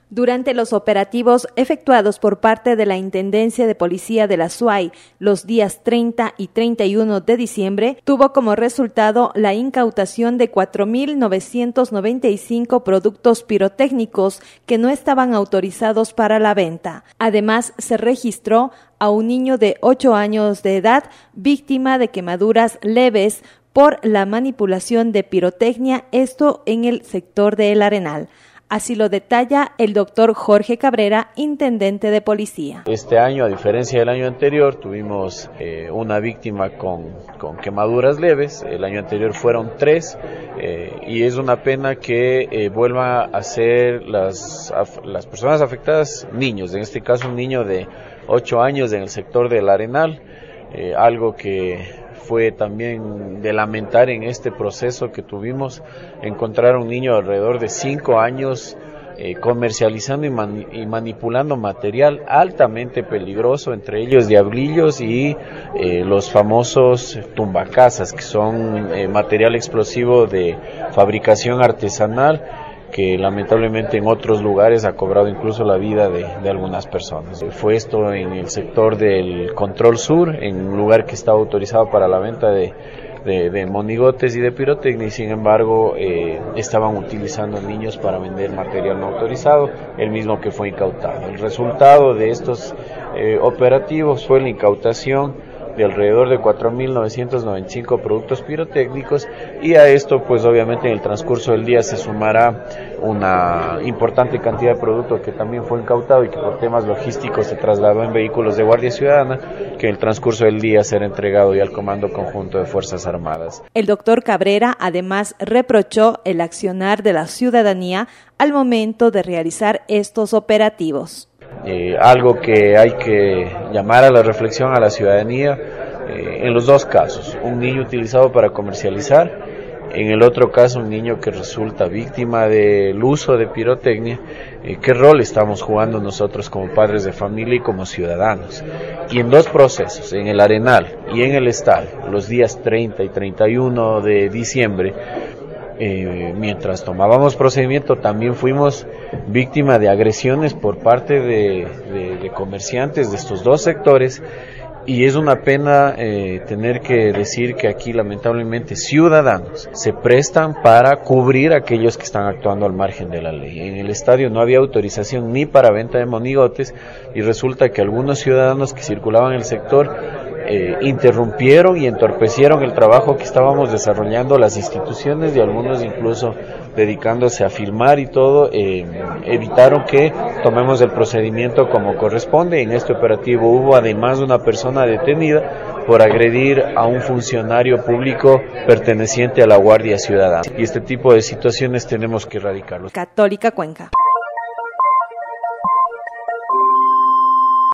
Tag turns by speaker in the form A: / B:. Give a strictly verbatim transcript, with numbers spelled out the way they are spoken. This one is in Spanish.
A: Durante los operativos efectuados por parte de la Intendencia de Policía de la S U A Y los días treinta y treinta y uno de diciembre, tuvo como resultado la incautación de cuatro mil novecientos noventa y cinco productos pirotécnicos que no estaban autorizados para la venta. Además, se registró a un niño de ocho años de edad víctima de quemaduras leves por la manipulación de pirotecnia, esto en el sector de El Arenal. Así lo detalla el doctor Jorge Cabrera, intendente de policía.
B: Este año, a diferencia del año anterior, tuvimos eh, una víctima con, con quemaduras leves. El año anterior fueron tres eh, y es una pena que eh, vuelva a ser las, las personas afectadas niños, en este caso un niño de ocho años en el sector del Arenal, eh, algo que fue también de lamentar en este proceso que tuvimos, encontrar a un niño de alrededor de cinco años eh, comercializando y, man, y manipulando material altamente peligroso, entre ellos diablillos y eh, los famosos tumbacasas, que son eh, material explosivo de fabricación artesanal, que lamentablemente en otros lugares ha cobrado incluso la vida de, de algunas personas. Fue esto en el sector del Control Sur, en un lugar que estaba autorizado para la venta de, de, de monigotes y de pirotecnia, y sin embargo eh, estaban utilizando niños para vender material no autorizado, el mismo que fue incautado. El resultado de estos eh, operativos fue la incautación de alrededor de cuatro mil novecientos noventa y cinco productos pirotécnicos, y a esto pues obviamente en el transcurso del día se sumará una importante cantidad de producto que también fue incautado y que por temas logísticos se trasladó en vehículos de Guardia Ciudadana, que en el transcurso del día será entregado ya al Comando Conjunto de Fuerzas Armadas.
A: El doctor Cabrera además reprochó el accionar de la ciudadanía al momento de realizar estos operativos.
B: Eh, algo que hay que llamar a la reflexión a la ciudadanía eh, en los dos casos: un niño utilizado para comercializar, en el otro caso un niño que resulta víctima del uso de pirotecnia. Eh, ¿Qué rol estamos jugando nosotros como padres de familia y como ciudadanos? Y en dos procesos, en el Arenal y en el estadio, los días treinta y treinta y uno de diciembre, Eh, mientras tomábamos procedimiento, también fuimos víctima de agresiones por parte de, de, de comerciantes de estos dos sectores, y es una pena eh, tener que decir que aquí lamentablemente ciudadanos se prestan para cubrir a aquellos que están actuando al margen de la ley. En el estadio no había autorización ni para venta de monigotes, y resulta que algunos ciudadanos que circulaban en el sector Eh, interrumpieron y entorpecieron el trabajo que estábamos desarrollando las instituciones, y algunos incluso dedicándose a filmar y todo, eh, evitaron que tomemos el procedimiento como corresponde. En este operativo hubo además una persona detenida por agredir a un funcionario público perteneciente a la Guardia Ciudadana, y este tipo de situaciones tenemos que erradicarlos.
A: Católica Cuenca.